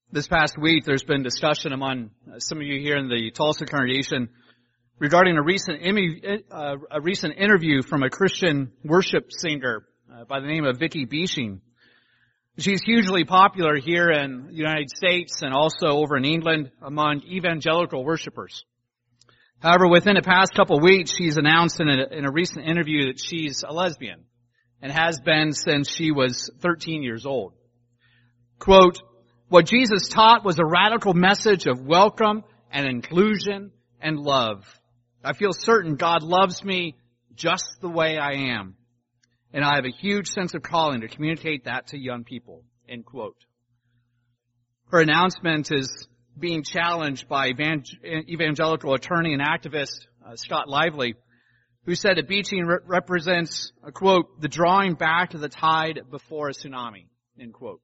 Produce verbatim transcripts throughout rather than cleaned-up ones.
This past week, there's been discussion among some of you here in the Tulsa congregation regarding a recent uh, a recent interview from a Christian worship singer uh, by the name of Vicki Beeching. She's hugely popular here in the United States and also over in England among evangelical worshipers. However, within the past couple of weeks, she's announced in a, in a recent interview that she's a lesbian and has been since she was thirteen years old. Quote, "What Jesus taught was a radical message of welcome and inclusion and love. I feel certain God loves me just the way I am. And I have a huge sense of calling to communicate that to young people." End quote. Her announcement is being challenged by evangelical attorney and activist uh, Scott Lively, who said that Beeching re- represents, a quote, "the drawing back of the tide before a tsunami," end quote.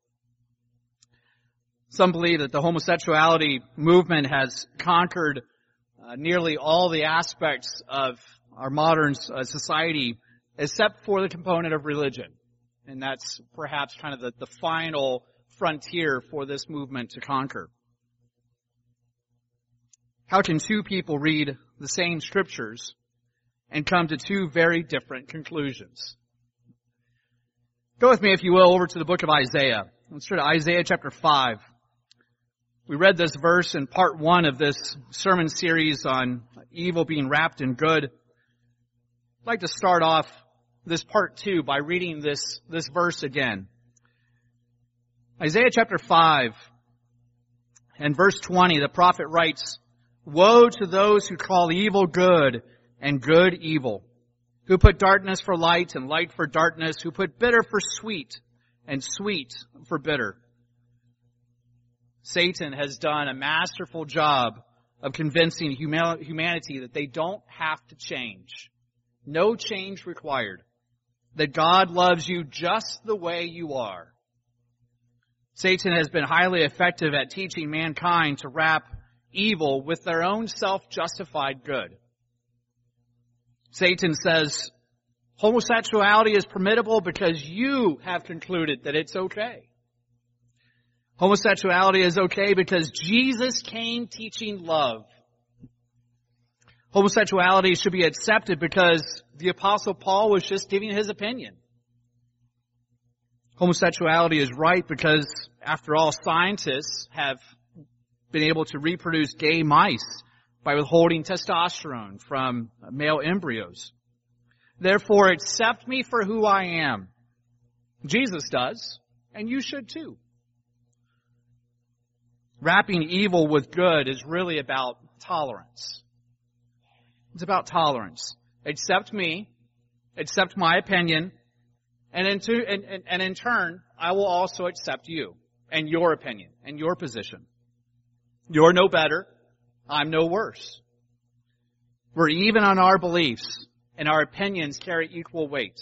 Some believe that the homosexuality movement has conquered uh, nearly all the aspects of our modern uh, society except for the component of religion. And that's perhaps kind of the, the final frontier for this movement to conquer. How can two people read the same scriptures and come to two very different conclusions? Go with me, if you will, over to the book of Isaiah. Let's turn to Isaiah chapter five. We read this verse in part one of this sermon series on evil being wrapped in good. I'd like to start off this part two by reading this, this verse again. Isaiah chapter five and verse twenty, the prophet writes, "Woe to those who call evil good and good evil, who put darkness for light and light for darkness, who put bitter for sweet and sweet for bitter." Satan has done a masterful job of convincing humanity that they don't have to change. No change required. That God loves you just the way you are. Satan has been highly effective at teaching mankind to wrap evil with their own self-justified good. Satan says homosexuality is permissible because you have concluded that it's okay. Homosexuality is okay because Jesus came teaching love. Homosexuality should be accepted because the Apostle Paul was just giving his opinion. Homosexuality is right because, after all, scientists have been able to reproduce gay mice by withholding testosterone from male embryos. Therefore, accept me for who I am. Jesus does, and you should too. Wrapping evil with good is really about tolerance. It's about tolerance. Accept me, accept my opinion, and in, to, and, and, and in turn, I will also accept you and your opinion and your position. You're no better, I'm no worse. We're even on our beliefs, and our opinions carry equal weight.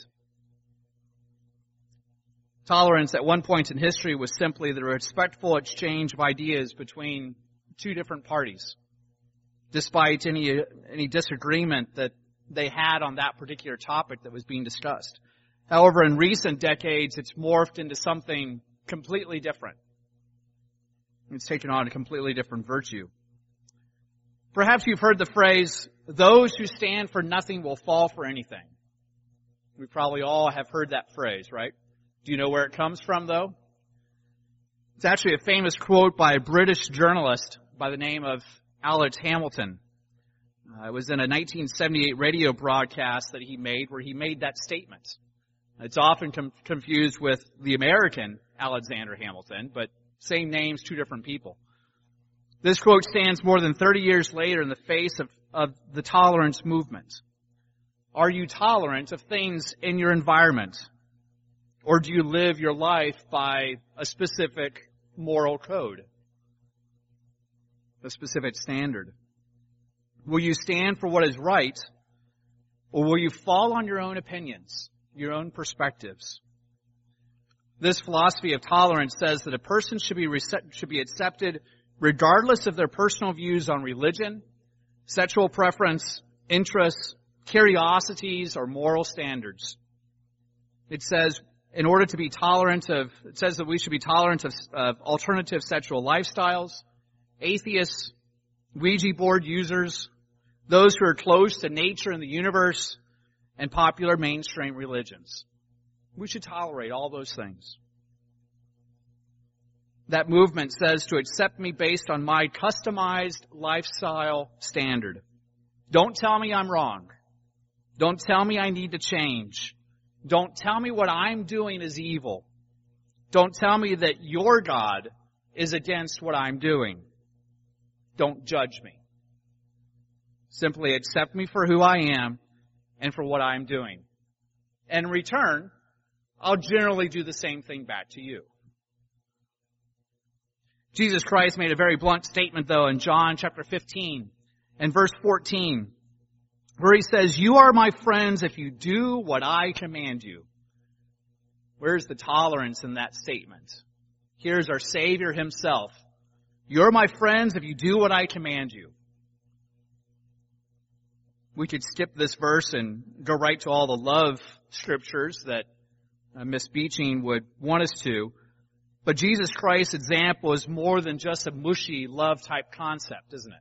Tolerance at one point in history was simply the respectful exchange of ideas between two different parties, despite any any disagreement that they had on that particular topic that was being discussed. However, in recent decades, it's morphed into something completely different. It's taken on a completely different virtue. Perhaps you've heard the phrase, "Those who stand for nothing will fall for anything." We probably all have heard that phrase, right? Do you know where it comes from, though? It's actually a famous quote by a British journalist by the name of Alex Hamilton. Uh, it was in a nineteen seventy-eight radio broadcast that he made where he made that statement. It's often com- confused with the American Alexander Hamilton, but same names, two different people. This quote stands more than thirty years later in the face of, of the tolerance movement. Are you tolerant of things in your environment? Or do you live your life by a specific moral code? A specific standard? Will you stand for what is right, or will you fall on your own opinions, your own perspectives? This philosophy of tolerance says that a person should be rece- should be accepted regardless of their personal views on religion, sexual preference, interests, curiosities, or moral standards. It says in order to be tolerant of, it says that we should be tolerant of, of alternative sexual lifestyles, atheists, Ouija board users, those who are close to nature and the universe, and popular mainstream religions. We should tolerate all those things. That movement says to accept me based on my customized lifestyle standard. Don't tell me I'm wrong. Don't tell me I need to change. Don't tell me what I'm doing is evil. Don't tell me that your God is against what I'm doing. Don't judge me. Simply accept me for who I am and for what I'm doing. And in return, I'll generally do the same thing back to you. Jesus Christ made a very blunt statement, though, in John chapter fifteen and verse fourteen, where he says, "You are my friends if you do what I command you." Where's the tolerance in that statement? Here's our Savior himself. You're my friends if you do what I command you. We could skip this verse and go right to all the love scriptures that uh, Miss Beeching would want us to. But Jesus Christ's example is more than just a mushy love type concept, isn't it?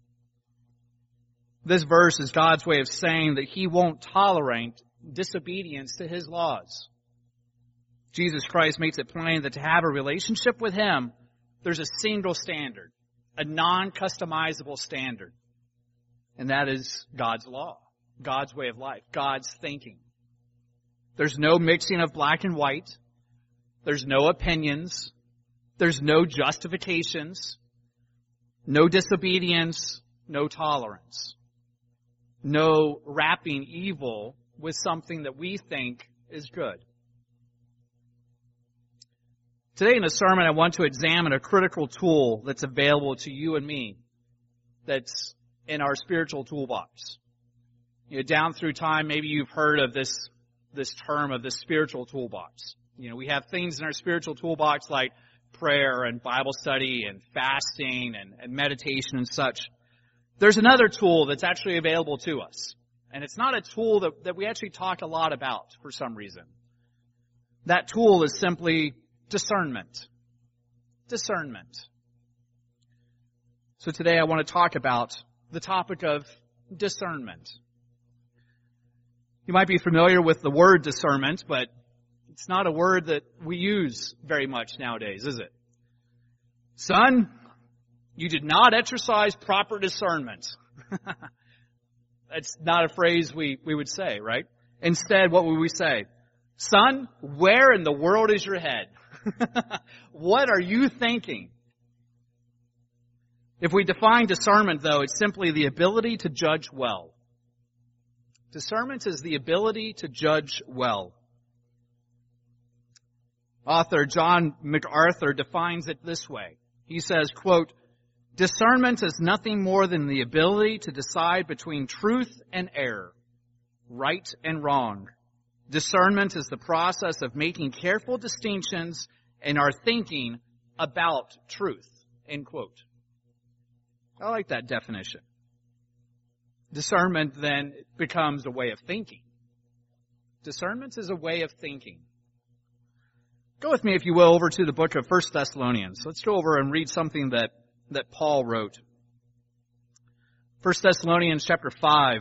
This verse is God's way of saying that He won't tolerate disobedience to His laws. Jesus Christ makes it plain that to have a relationship with Him, there's a single standard, a non-customizable standard. And that is God's law, God's way of life, God's thinking. There's no mixing of black and white. There's no opinions. There's no justifications. No disobedience. No tolerance. No wrapping evil with something that we think is good. Today in the sermon, I want to examine a critical tool that's available to you and me that's in our spiritual toolbox. You know, down through time, maybe you've heard of this, this term of the spiritual toolbox. You know, we have things in our spiritual toolbox like prayer and Bible study and fasting and, and meditation and such. There's another tool that's actually available to us. And it's not a tool that, that we actually talk a lot about for some reason. That tool is simply discernment. Discernment. So today I want to talk about the topic of discernment. You might be familiar with the word discernment, but it's not a word that we use very much nowadays, is it? Son, you did not exercise proper discernment. That's not a phrase we, we would say, right? Instead, what would we say? Son, where in the world is your head? What are you thinking? If we define discernment, though, it's simply the ability to judge well. Discernment is the ability to judge well. Author John MacArthur defines it this way. He says, quote, "Discernment is nothing more than the ability to decide between truth and error, right and wrong. Discernment is the process of making careful distinctions in our thinking about truth." End quote. I like that definition. Discernment then becomes a way of thinking. Discernment is a way of thinking. Go with me, if you will, over to the book of First Thessalonians. Let's go over and read something that, that Paul wrote. First Thessalonians chapter five.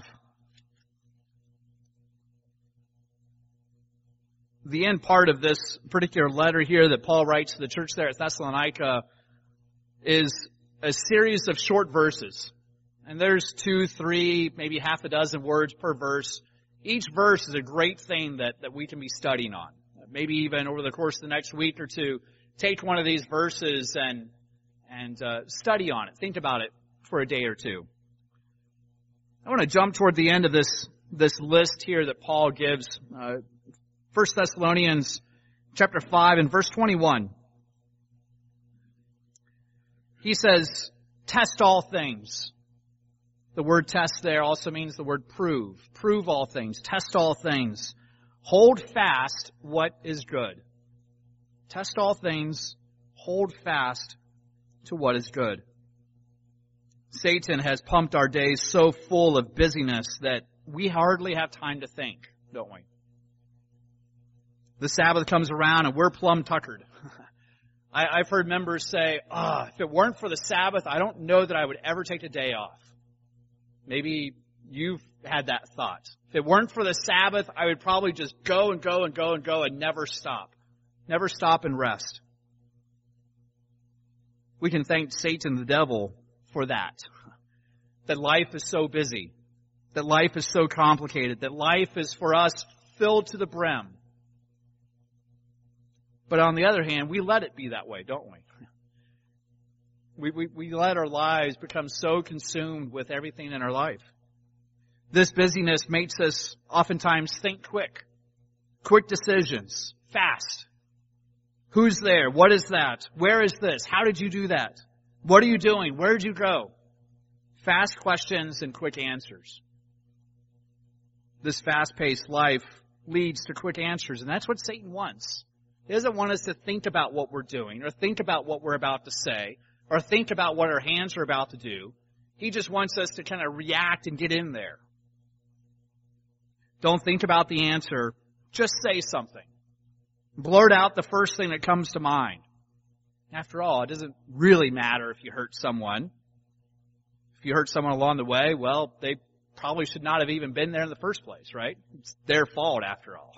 The end part of this particular letter here that Paul writes to the church there at Thessalonica is a series of short verses. And there's two, three, maybe half a dozen words per verse. Each verse is a great thing that, that we can be studying on. Maybe even over the course of the next week or two, take one of these verses and and uh, study on it. Think about it for a day or two. I want to jump toward the end of this this list here that Paul gives. Uh, First Thessalonians chapter five and verse twenty-one. He says, "Test all things." The word test there also means the word prove. Prove all things. Test all things. Hold fast what is good. Test all things. Hold fast to what is good. Satan has pumped our days so full of busyness that we hardly have time to think, don't we? The Sabbath comes around and we're plumb tuckered. I, I've heard members say, ah, oh, if it weren't for the Sabbath, I don't know that I would ever take a day off. Maybe you've had that thought. If it weren't for the Sabbath, I would probably just go and go and go and go and never stop. Never stop and rest. We can thank Satan, the devil, for that. That life is so busy. That life is so complicated. That life is for us filled to the brim. But on the other hand, we let it be that way, don't we? We, we, we let our lives become so consumed with everything in our life. This busyness makes us oftentimes think quick. Quick decisions. Fast. Who's there? What is that? Where is this? How did you do that? What are you doing? Where did you go? Fast questions and quick answers. This fast-paced life leads to quick answers, and that's what Satan wants. He doesn't want us to think about what we're doing, or think about what we're about to say, or think about what our hands are about to do. He just wants us to kind of react and get in there. Don't think about the answer. Just say something. Blurt out the first thing that comes to mind. After all, it doesn't really matter if you hurt someone. If you hurt someone along the way, well, they probably should not have even been there in the first place, right? It's their fault after all.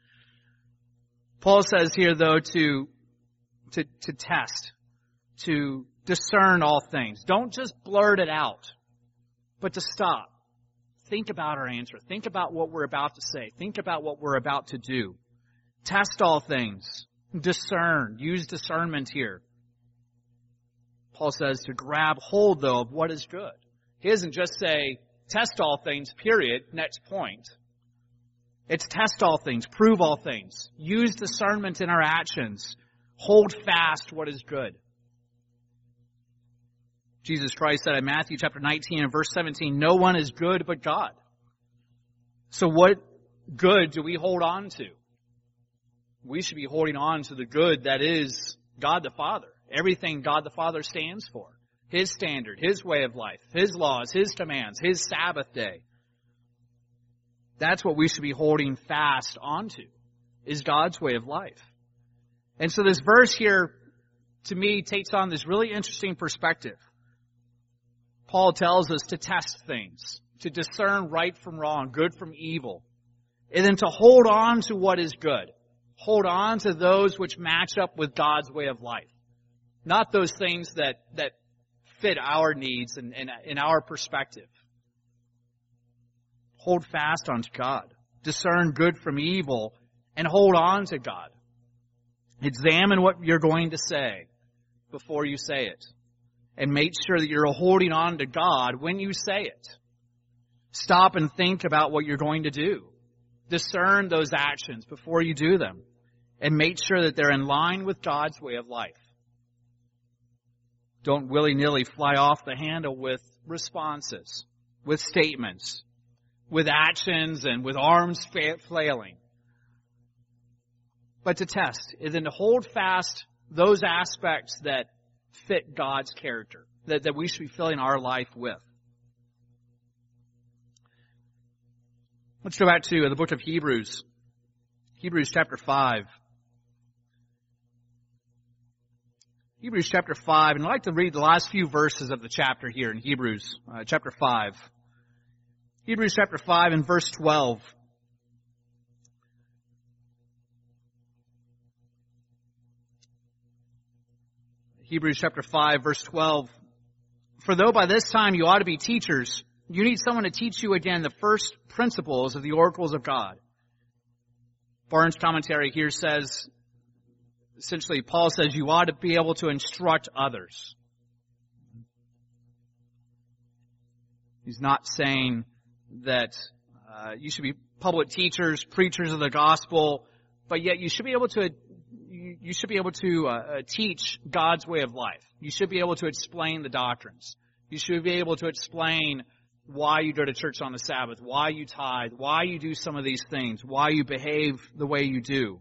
Paul says here, though, to, to, to test, to discern all things. Don't just blurt it out, but to stop. Think about our answer. Think about what we're about to say. Think about what we're about to do. Test all things. Discern. Use discernment here. Paul says to grab hold, though, of what is good. He doesn't just say, test all things, period, next point. It's test all things, prove all things. Use discernment in our actions. Hold fast what is good. Jesus Christ said in Matthew chapter nineteen and verse seventeen, no one is good but God. So what good do we hold on to? We should be holding on to the good that is God the Father. Everything God the Father stands for. His standard, His way of life, His laws, His commands, His Sabbath day. That's what we should be holding fast onto, is God's way of life. And so this verse here, to me, takes on this really interesting perspective. Paul tells us to test things, to discern right from wrong, good from evil, and then to hold on to what is good. Hold on to those which match up with God's way of life. Not those things that, that fit our needs and, and in our perspective. Hold fast onto God. Discern good from evil and hold on to God. Examine what you're going to say before you say it. And make sure that you're holding on to God when you say it. Stop and think about what you're going to do. Discern those actions before you do them. And make sure that they're in line with God's way of life. Don't willy-nilly fly off the handle with responses, with statements, with actions and with arms flailing. But to test is then to hold fast those aspects that fit God's character, that, that we should be filling our life with. Let's go back to the book of Hebrews. Hebrews chapter five. Hebrews chapter five, and I'd like to read the last few verses of the chapter here in Hebrews uh, chapter five. Hebrews chapter five and verse twelve. Hebrews chapter five, verse twelve. For though by this time you ought to be teachers, you need someone to teach you again the first principles of the oracles of God. Barnes' commentary here says, essentially, Paul says you ought to be able to instruct others. He's not saying that uh, you should be public teachers, preachers of the gospel, but yet you should be able to you should be able to uh, teach God's way of life. You should be able to explain the doctrines. You should be able to explain why you go to church on the Sabbath, why you tithe, why you do some of these things, why you behave the way you do.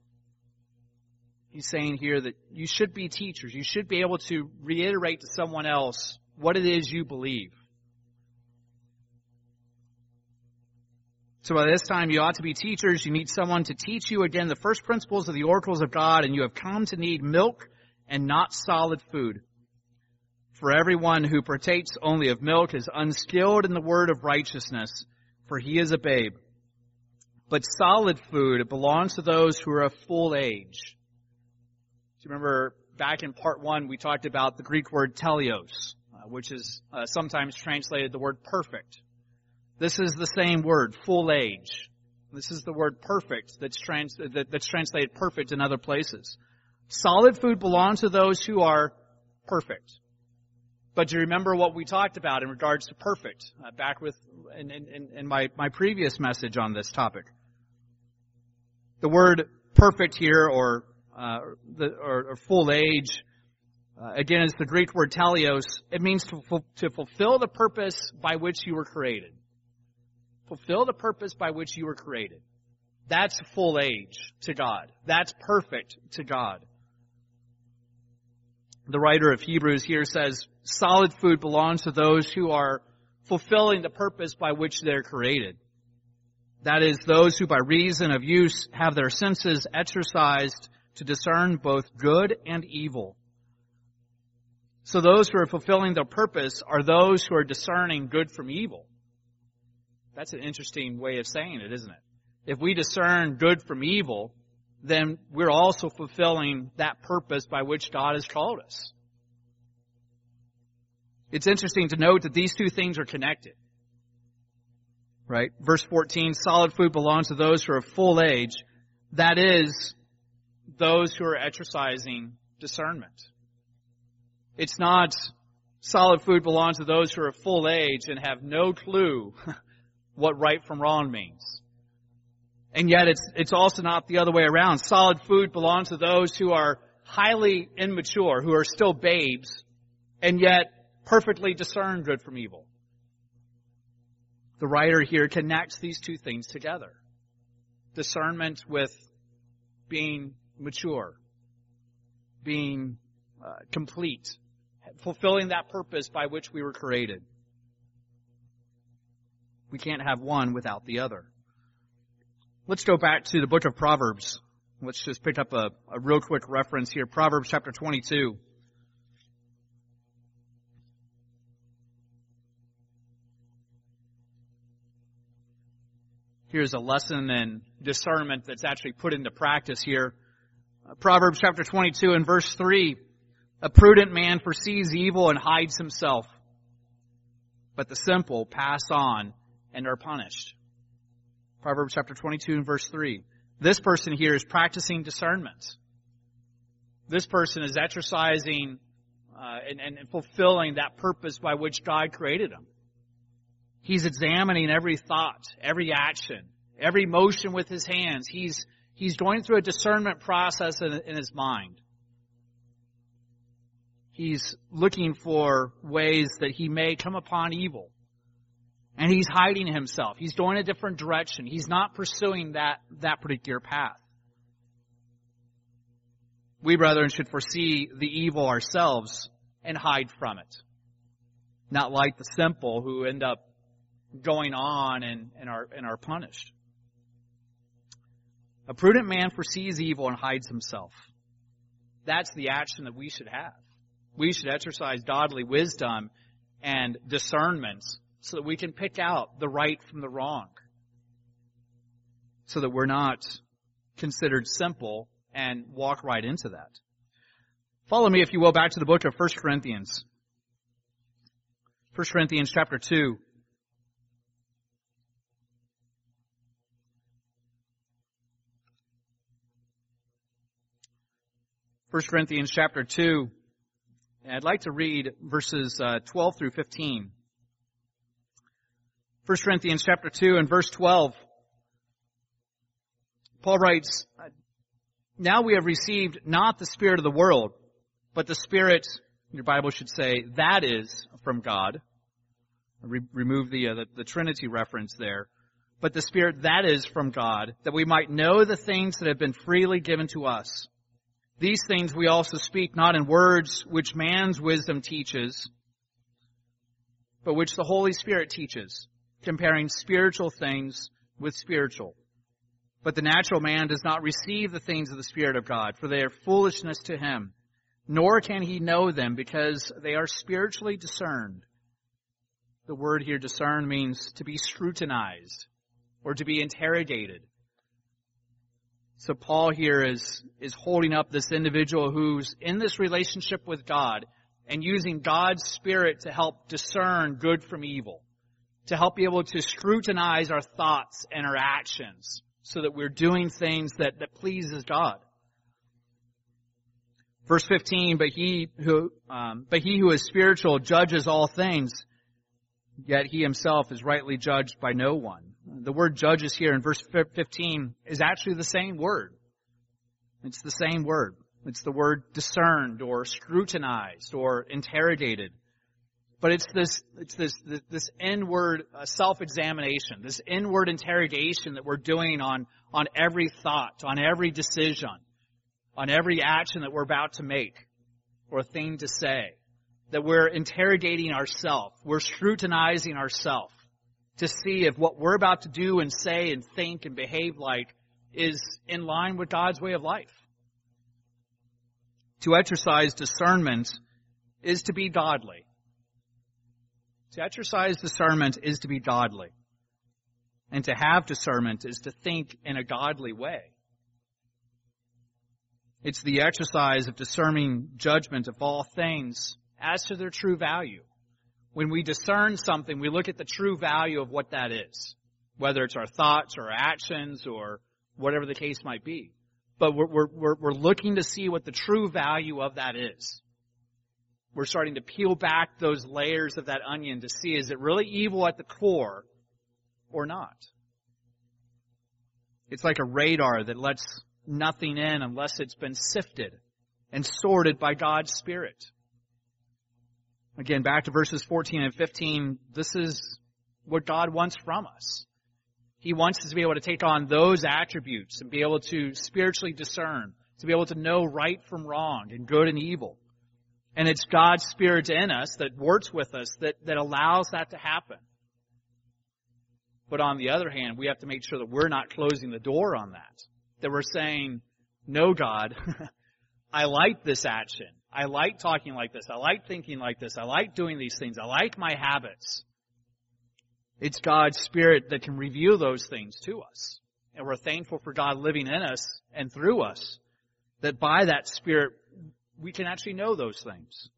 He's saying here that you should be teachers. You should be able to reiterate to someone else what it is you believe. So by this time you ought to be teachers. You need someone to teach you again the first principles of the oracles of God, and you have come to need milk and not solid food. For everyone who partakes only of milk is unskilled in the word of righteousness, for he is a babe. But solid food belongs to those who are of full age. Do you remember back in part one we talked about the Greek word teleos, uh, which is uh, sometimes translated the word perfect. This is the same word, full age. This is the word perfect that's, trans- that, that's translated perfect in other places. Solid food belongs to those who are perfect. But do you remember what we talked about in regards to perfect uh, back with in, in, in my, my previous message on this topic? The word perfect here, or uh, the, or, or full age, uh, again, is the Greek word teleos. It means to, to fulfill the purpose by which you were created. Fulfill the purpose by which you were created. That's full age to God. That's perfect to God. The writer of Hebrews here says, solid food belongs to those who are fulfilling the purpose by which they're created. That is, those who by reason of use have their senses exercised to discern both good and evil. So those who are fulfilling their purpose are those who are discerning good from evil. That's an interesting way of saying it, isn't it? If we discern good from evil, then we're also fulfilling that purpose by which God has called us. It's interesting to note that these two things are connected. Right? Verse fourteen, solid food belongs to those who are of full age. That is, those who are exercising discernment. It's not solid food belongs to those who are of full age and have no clue what right from wrong means. And yet it's, it's also not the other way around. Solid food belongs to those who are highly immature, who are still babes, and yet perfectly discern good from evil. The writer here connects these two things together. Discernment with being mature, being uh, complete, fulfilling that purpose by which we were created. We can't have one without the other. Let's go back to the book of Proverbs. Let's just pick up a, a real quick reference here. Proverbs chapter twenty-two. Here's a lesson in discernment that's actually put into practice here. Uh, Proverbs chapter twenty-two and verse three. A prudent man foresees evil and hides himself, but the simple pass on and are punished. Proverbs chapter twenty-two and verse three. This person here is practicing discernment. This person is exercising uh, and, and fulfilling that purpose by which God created him. He's examining every thought, every action, every motion with his hands. He's, he's going through a discernment process in, in his mind. He's looking for ways that he may come upon evil. And he's hiding himself. He's going a different direction. He's not pursuing that, that particular path. We, brethren, should foresee the evil ourselves and hide from it. Not like the simple who end up going on and, and, are, and are punished. A prudent man foresees evil and hides himself. That's the action that we should have. We should exercise godly wisdom and discernment so that we can pick out the right from the wrong. So that we're not considered simple and walk right into that. Follow me, if you will, back to the book of First Corinthians. First Corinthians chapter two. First Corinthians chapter two. And I'd like to read verses uh, twelve through fifteen. First Corinthians chapter two and verse twelve. Paul writes, now we have received not the spirit of the world, but the Spirit, your Bible should say, that is from God. Re- remove the, uh, the the Trinity reference there. But the Spirit that is from God, that we might know the things that have been freely given to us. These things we also speak not in words which man's wisdom teaches, but which the Holy Spirit teaches, comparing spiritual things with spiritual. But the natural man does not receive the things of the Spirit of God, for they are foolishness to him, nor can he know them, because they are spiritually discerned. The word here, discern, means to be scrutinized or to be interrogated. So Paul here is, is holding up this individual who's in this relationship with God and using God's Spirit to help discern good from evil, to help be able to scrutinize our thoughts and our actions so that we're doing things that, that pleases God. Verse fifteen, but he who, um, but he who is spiritual judges all things, yet he himself is rightly judged by no one. The word judges here in verse fifteen is actually the same word. It's the same word. It's the word discerned or scrutinized or interrogated. But it's this, it's this, this, this inward uh, self-examination, this inward interrogation that we're doing on, on every thought, on every decision, on every action that we're about to make or thing to say. That we're interrogating ourselves. We're scrutinizing ourselves to see if what we're about to do and say and think and behave like is in line with God's way of life. To exercise discernment is to be godly. To exercise discernment is to be godly. And to have discernment is to think in a godly way. It's the exercise of discerning judgment of all things as to their true value. When we discern something, we look at the true value of what that is, whether it's our thoughts or our actions or whatever the case might be. But we're, we're, we're looking to see what the true value of that is. We're starting to peel back those layers of that onion to see, is it really evil at the core or not? It's like a radar that lets nothing in unless it's been sifted and sorted by God's Spirit. Again, back to verses fourteen and fifteen, this is what God wants from us. He wants us to be able to take on those attributes and be able to spiritually discern, to be able to know right from wrong and good and evil. And it's God's Spirit in us that works with us that, that allows that to happen. But on the other hand, we have to make sure that we're not closing the door on that. That we're saying, no, God, I like this action. I like talking like this. I like thinking like this. I like doing these things. I like my habits. It's God's Spirit that can reveal those things to us. And we're thankful for God living in us and through us, that by that Spirit, we can actually know those things.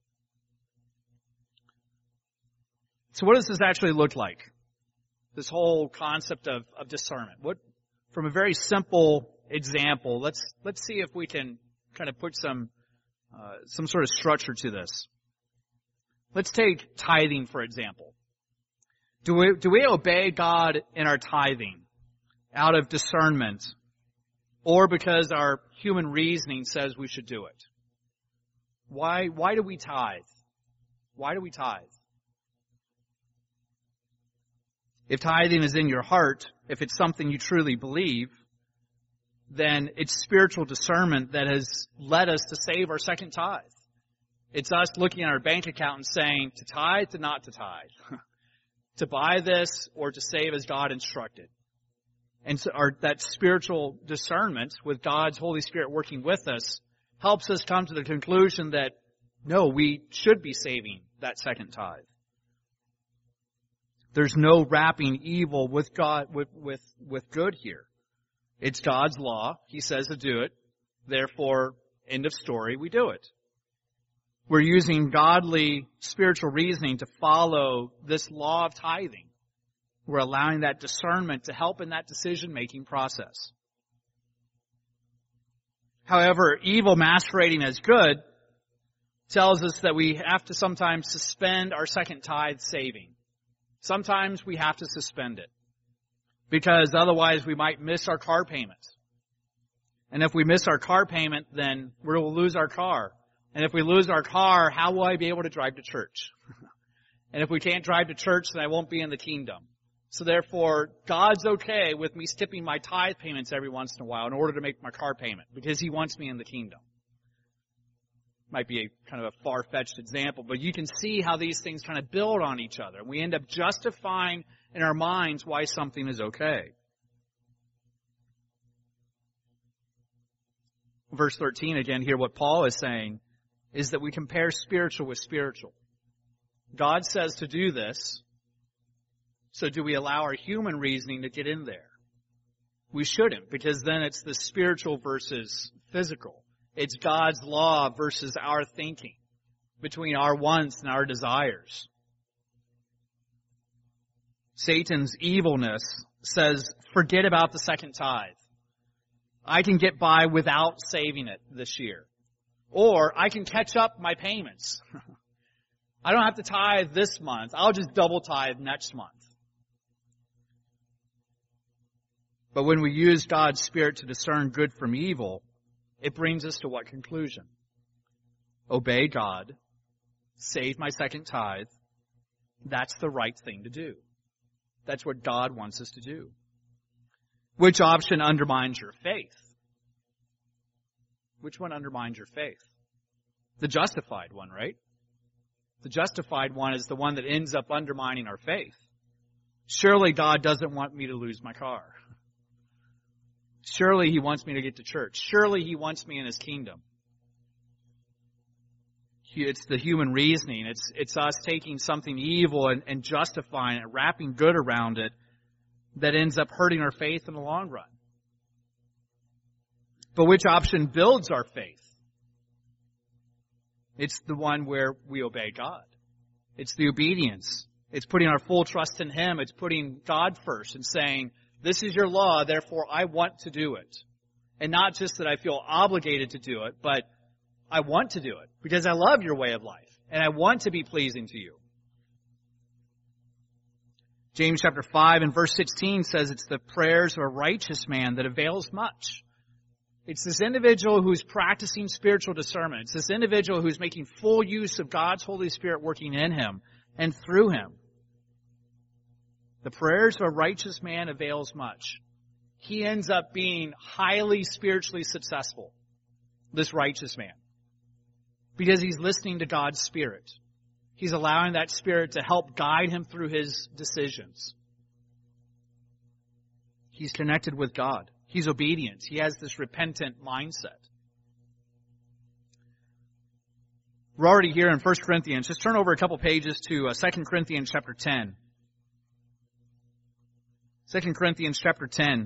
So what does this actually look like? This whole concept of, of discernment. What, from a very simple example, let's, let's see if we can kind of put some Uh, some sort of structure to this. Let's take tithing, for example. Do we, do we obey God in our tithing out of discernment or because our human reasoning says we should do it? Why, why do we tithe? Why do we tithe? If tithing is in your heart, if it's something you truly believe, then it's spiritual discernment that has led us to save our second tithe. It's us looking at our bank account and saying to tithe, to not to tithe, to buy this or to save as God instructed. And so our, that spiritual discernment with God's Holy Spirit working with us helps us come to the conclusion that no, we should be saving that second tithe. There's no wrapping evil with God, with, with, with good here. It's God's law. He says to do it. Therefore, end of story, we do it. We're using godly spiritual reasoning to follow this law of tithing. We're allowing that discernment to help in that decision-making process. However, evil masquerading as good tells us that we have to sometimes suspend our second tithe saving. Sometimes we have to suspend it, because otherwise we might miss our car payment. And if we miss our car payment, then we'll lose our car. And if we lose our car, how will I be able to drive to church? And if we can't drive to church, then I won't be in the kingdom. So therefore, God's okay with me skipping my tithe payments every once in a while in order to make my car payment, because He wants me in the kingdom. Might be a kind of a far-fetched example, but you can see how these things kind of build on each other. We end up justifying in our minds why something is okay. verse thirteen again here, what Paul is saying is that we compare spiritual with spiritual. God says to do this, so do we allow our human reasoning to get in there? We shouldn't, because then it's the spiritual versus physical. It's God's law versus our thinking, between our wants and our desires. Satan's evilness says, forget about the second tithe. I can get by without saving it this year. Or I can catch up my payments. I don't have to tithe this month. I'll just double tithe next month. But when we use God's Spirit to discern good from evil, it brings us to what conclusion? Obey God. Save my second tithe. That's the right thing to do. That's what God wants us to do. Which option undermines your faith? Which one undermines your faith? The justified one, right? The justified one is the one that ends up undermining our faith. Surely God doesn't want me to lose my car. Surely He wants me to get to church. Surely He wants me in His kingdom. It's the human reasoning. It's, it's us taking something evil and, and justifying it, wrapping good around it, that ends up hurting our faith in the long run. But which option builds our faith? It's the one where we obey God. It's the obedience. It's putting our full trust in Him. It's putting God first and saying, this is your law, therefore I want to do it. And not just that I feel obligated to do it, but I want to do it because I love your way of life and I want to be pleasing to you. James chapter five and verse sixteen says it's the prayers of a righteous man that avails much. It's this individual who's practicing spiritual discernment. It's this individual who's making full use of God's Holy Spirit working in him and through him. The prayers of a righteous man avails much. He ends up being highly spiritually successful, this righteous man, because he's listening to God's Spirit. He's allowing that Spirit to help guide him through his decisions. He's connected with God. He's obedient. He has this repentant mindset. We're already here in First Corinthians. Just turn over a couple pages to uh, Second Corinthians chapter ten. Second Corinthians chapter ten.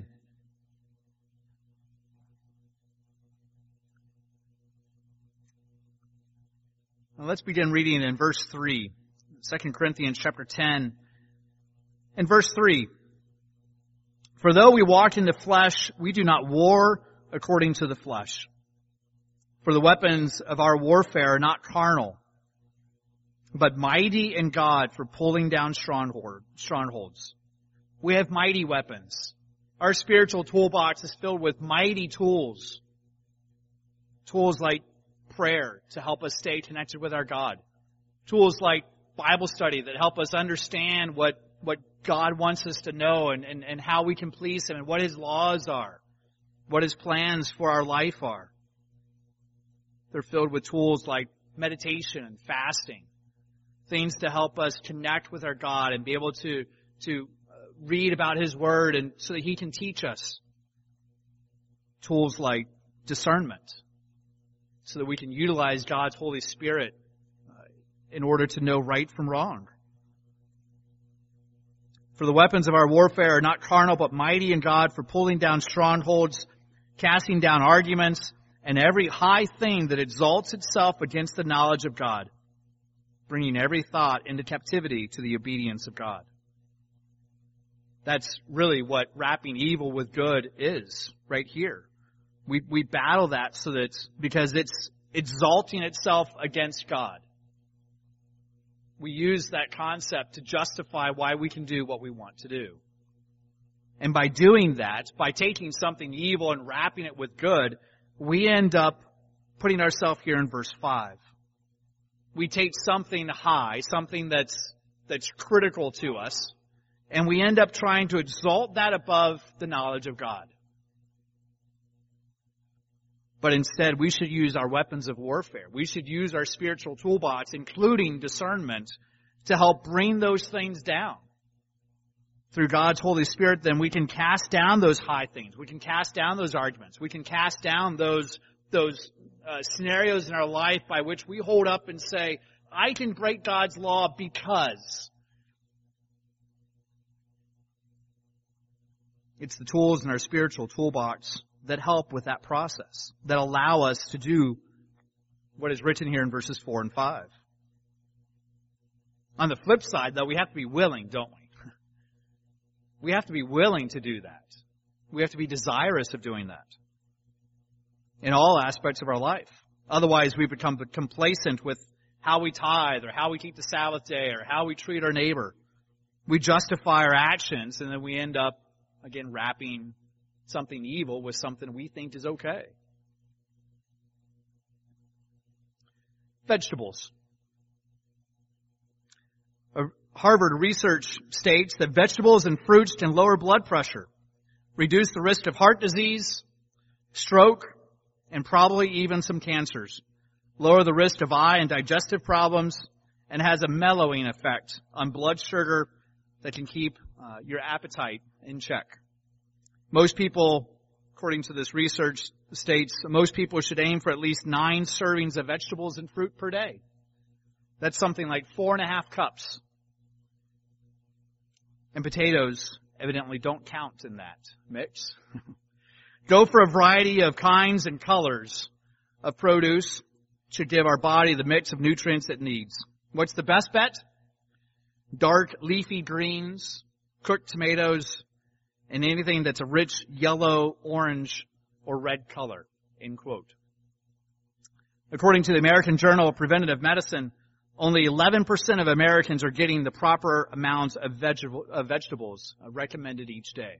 Now let's begin reading in verse three. Second Corinthians chapter ten. In verse three. For though we walk in the flesh, we do not war according to the flesh. For the weapons of our warfare are not carnal, but mighty in God for pulling down strongholds. We have mighty weapons. Our spiritual toolbox is filled with mighty tools. Tools like prayer to help us stay connected with our God. Tools like Bible study that help us understand what, what God wants us to know and, and, and how we can please Him and what His laws are, what His plans for our life are. They're filled with tools like meditation and fasting, things to help us connect with our God and be able to, to read about His Word and so that He can teach us. Tools like discernment, so that we can utilize God's Holy Spirit uh, in order to know right from wrong. For the weapons of our warfare are not carnal, but mighty in God for pulling down strongholds, casting down arguments, and every high thing that exalts itself against the knowledge of God, bringing every thought into captivity to the obedience of God. That's really what wrapping evil with good is, right here. We we battle that so that because it's exalting itself against God. We use that concept to justify why we can do what we want to do. And by doing that, by taking something evil and wrapping it with good, we end up putting ourselves here in verse five. We take something high, something that's that's critical to us, and we end up trying to exalt that above the knowledge of God. But instead, we should use our weapons of warfare. We should use our spiritual toolbox, including discernment, to help bring those things down. Through God's Holy Spirit, then we can cast down those high things. We can cast down those arguments. We can cast down those those uh, scenarios in our life by which we hold up and say, I can break God's law because. It's the tools in our spiritual toolbox that help with that process, that allow us to do what is written here in verses four and five. On the flip side, though, we have to be willing, don't we? We have to be willing to do that. We have to be desirous of doing that in all aspects of our life. Otherwise, we become complacent with how we tithe or how we keep the Sabbath day or how we treat our neighbor. We justify our actions, and then we end up, again, wrapping something evil with something we think is okay. Vegetables. Harvard research states that vegetables and fruits can lower blood pressure, reduce the risk of heart disease, stroke, and probably even some cancers, lower the risk of eye and digestive problems, and has a mellowing effect on blood sugar that can keep uh, your appetite in check. Most people, according to this research, states most people should aim for at least nine servings of vegetables and fruit per day. That's something like four and a half cups. And potatoes evidently don't count in that mix. Go for a variety of kinds and colors of produce to give our body the mix of nutrients it needs. What's the best bet? Dark leafy greens, cooked tomatoes, and anything that's a rich yellow, orange, or red color, end quote. According to the American Journal of Preventive Medicine, only eleven percent of Americans are getting the proper amount of, vegetable, of vegetables recommended each day.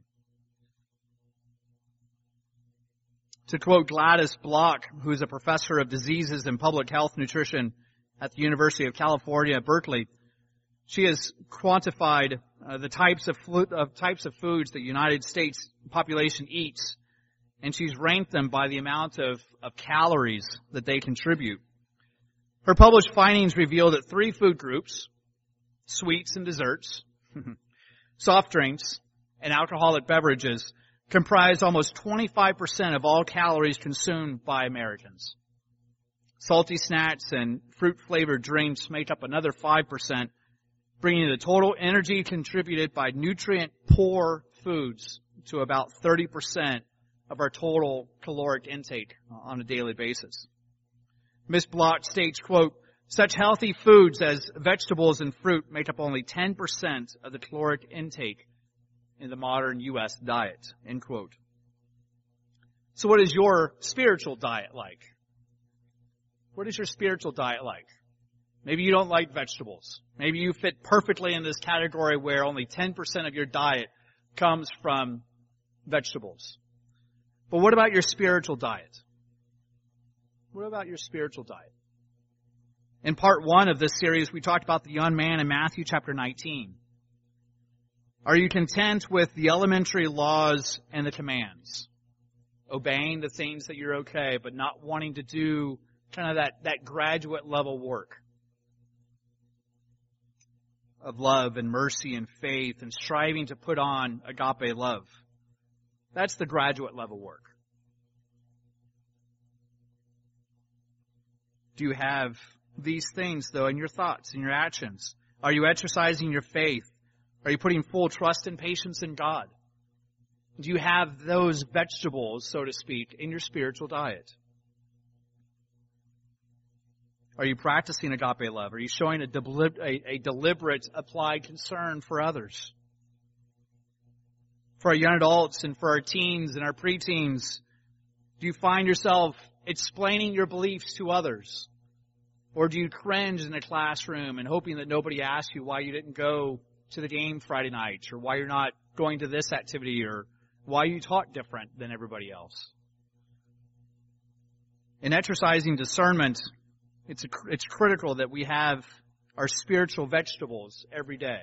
To quote Gladys Block, who is a professor of diseases and public health nutrition at the University of California at Berkeley, she has quantified uh, the types of, flu- of types of foods that the United States population eats, and she's ranked them by the amount of, of calories that they contribute. Her published findings reveal that three food groups, sweets and desserts, soft drinks, and alcoholic beverages, comprise almost twenty-five percent of all calories consumed by Americans. Salty snacks and fruit-flavored drinks make up another five percent, bringing the total energy contributed by nutrient-poor foods to about thirty percent of our total caloric intake on a daily basis. Miz Block states, quote, such healthy foods as vegetables and fruit make up only ten percent of the caloric intake in the modern U S diet, end quote. So what is your spiritual diet like? What is your spiritual diet like? Maybe you don't like vegetables. Maybe you fit perfectly in this category where only ten percent of your diet comes from vegetables. But what about your spiritual diet? What about your spiritual diet? In part one of this series, we talked about the young man in Matthew chapter nineteen. Are you content with the elementary laws and the commands? Obeying the things that you're okay, but not wanting to do kind of that, that graduate level work of love and mercy and faith and striving to put on agape love. That's the graduate level work. Do you have these things, though, in your thoughts, in your actions? Are you exercising your faith? Are you putting full trust and patience in God? Do you have those vegetables, so to speak, in your spiritual diet? Are you practicing agape love? Are you showing a, delib- a, a deliberate, applied concern for others? For our young adults and for our teens and our preteens, do you find yourself explaining your beliefs to others? Or do you cringe in a classroom and hoping that nobody asks you why you didn't go to the game Friday night, or why you're not going to this activity, or why you talk different than everybody else? In exercising discernment, it's a, it's critical that we have our spiritual vegetables every day.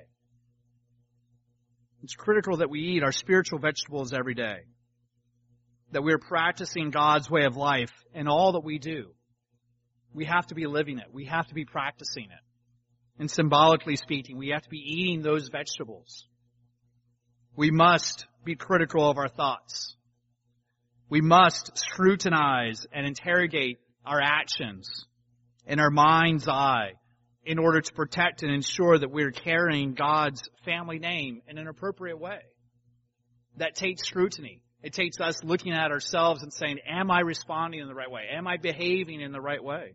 It's critical that we eat our spiritual vegetables every day. That we're practicing God's way of life in all that we do. We have to be living it. We have to be practicing it. And symbolically speaking, we have to be eating those vegetables. We must be critical of our thoughts. We must scrutinize and interrogate our actions in our mind's eye in order to protect and ensure that we're carrying God's family name in an appropriate way. That takes scrutiny. It takes us looking at ourselves and saying, am I responding in the right way? Am I behaving in the right way?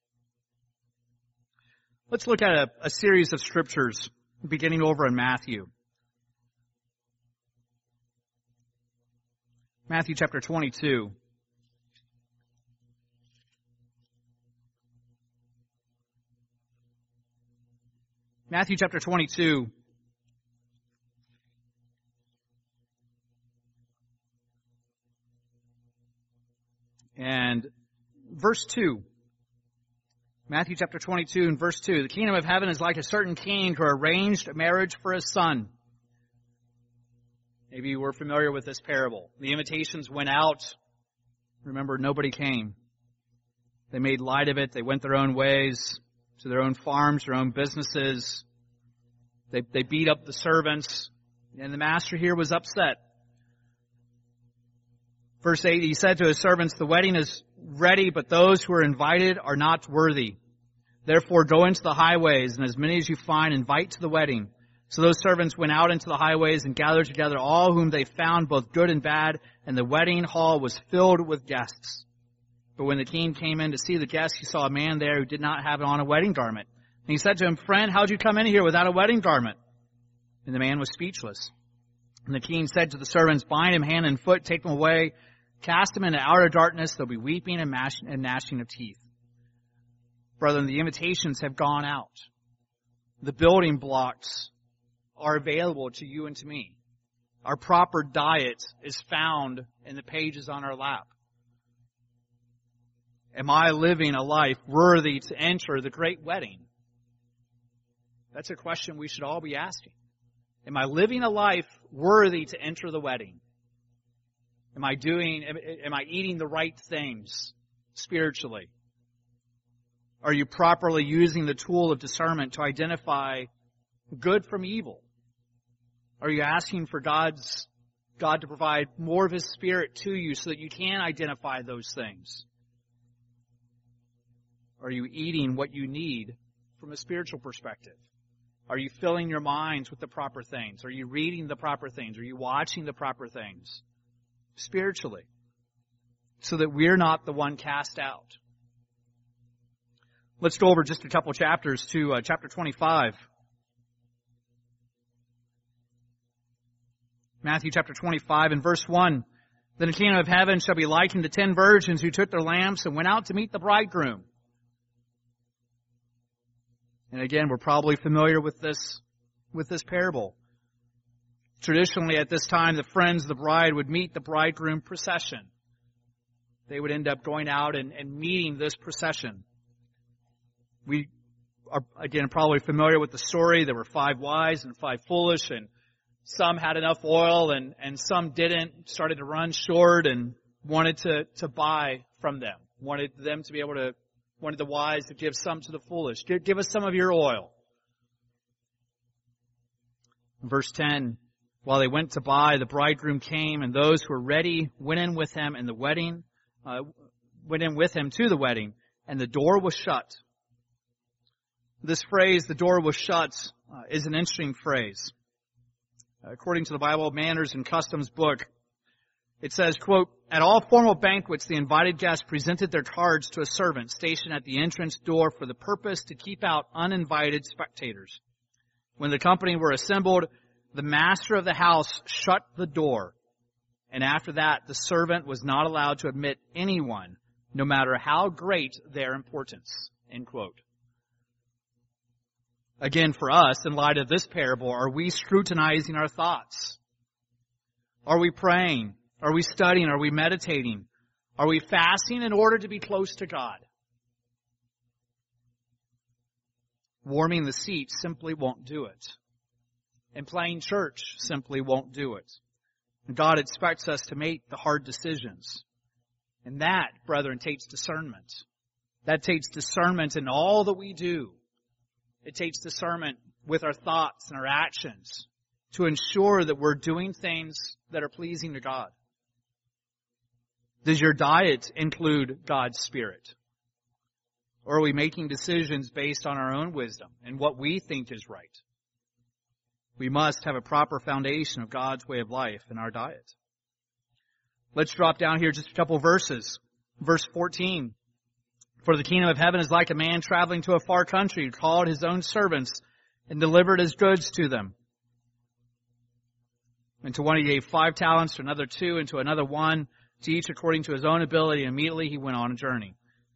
Let's look at a, a series of scriptures beginning over in Matthew. Matthew chapter twenty-two. Matthew chapter twenty-two. And verse two. Matthew chapter twenty-two and verse two. The kingdom of heaven is like a certain king who arranged a marriage for his son. Maybe you were familiar with this parable. The invitations went out. Remember, nobody came. They made light of it. They went their own ways to their own farms, their own businesses. They, they beat up the servants. And the master here was upset. Verse eight, he said to his servants, the wedding is ready, but those who are invited are not worthy. Therefore go into the highways, and as many as you find, invite to the wedding. So those servants went out into the highways and gathered together all whom they found, both good and bad, and the wedding hall was filled with guests. But when the king came in to see the guests, he saw a man there who did not have on a wedding garment. And he said to him, friend, how'd you come in here without a wedding garment? And the man was speechless. And the king said to the servants, bind him hand and foot, take him away, cast him into outer darkness. There'll be weeping and gnashing of teeth. Brethren, the invitations have gone out. The building blocks are available to you and to me. Our proper diet is found in the pages on our lap. Am I living a life worthy to enter the great wedding? That's a question we should all be asking. Am I living a life worthy to enter the wedding? Am I doing, am I eating the right things spiritually? Are you properly using the tool of discernment to identify good from evil? Are you asking for God's, God to provide more of His Spirit to you so that you can identify those things? Are you eating what you need from a spiritual perspective? Are you filling your minds with the proper things? Are you reading the proper things? Are you watching the proper things spiritually so that we're not the one cast out? Let's go over just a couple chapters to uh, chapter twenty-five. Matthew chapter twenty-five and verse one. Then the kingdom of heaven shall be likened to ten virgins who took their lamps and went out to meet the bridegroom. And again, we're probably familiar with this, with this parable. Traditionally at this time, the friends of the bride would meet the bridegroom procession. They would end up going out and, and meeting this procession. We are, again, probably familiar with the story. There were five wise and five foolish, and some had enough oil and, and some didn't, started to run short and wanted to, to buy from them, wanted them to be able to, wanted the wise to give some to the foolish. Give, give us some of your oil. Verse ten, while they went to buy, the bridegroom came, and those who were ready went in with him, and the wedding, uh, went in with him to the wedding, and the door was shut. This phrase, the door was shut, uh, is an interesting phrase. According to the Bible Manners and Customs book, it says, quote, at all formal banquets, the invited guests presented their cards to a servant stationed at the entrance door for the purpose to keep out uninvited spectators. When the company were assembled, the master of the house shut the door, and after that, the servant was not allowed to admit anyone, no matter how great their importance, end quote. Again, for us, in light of this parable, are we scrutinizing our thoughts? Are we praying? Are we studying? Are we meditating? Are we fasting in order to be close to God? Warming the seat simply won't do it. And playing church simply won't do it. And God expects us to make the hard decisions. And that, brethren, takes discernment. That takes discernment in all that we do. It takes discernment with our thoughts and our actions to ensure that we're doing things that are pleasing to God. Does your diet include God's Spirit? Or are we making decisions based on our own wisdom and what we think is right? We must have a proper foundation of God's way of life in our diet. Let's drop down here just a couple verses. Verse fourteen. For the kingdom of heaven is like a man traveling to a far country who called his own servants and delivered his goods to them. And to one he gave five talents, to another two, and to another one, to each according to his own ability. And immediately he went on a journey.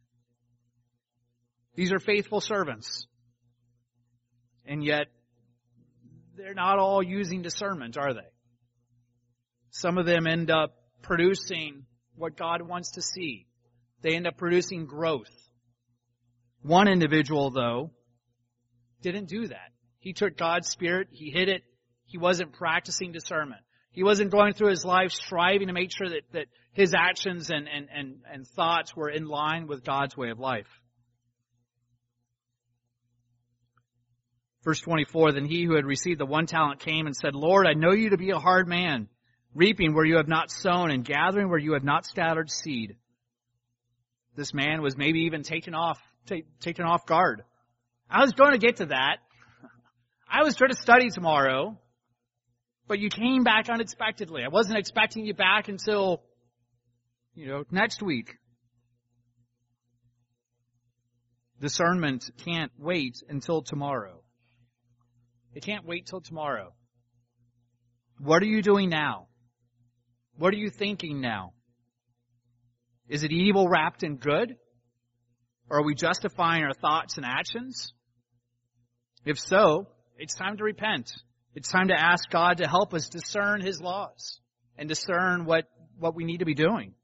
These are faithful servants. And yet, they're not all using discernment, are they? Some of them end up producing what God wants to see. They end up producing growth. One individual, though, didn't do that. He took God's Spirit, he hid it, he wasn't practicing discernment. He wasn't going through his life striving to make sure that, that his actions and, and, and, and thoughts were in line with God's way of life. Verse twenty-four, then he who had received the one talent came and said, Lord, I know you to be a hard man, reaping where you have not sown and gathering where you have not scattered seed. This man was maybe even taken off, t- taken off guard. I was going to get to that. I was trying to study tomorrow, but you came back unexpectedly. I wasn't expecting you back until, you know, next week. Discernment can't wait until tomorrow. It can't wait till tomorrow. What are you doing now? What are you thinking now? Is it evil wrapped in good? Or are we justifying our thoughts and actions? If so, it's time to repent. It's time to ask God to help us discern His laws and discern what, what we need to be doing.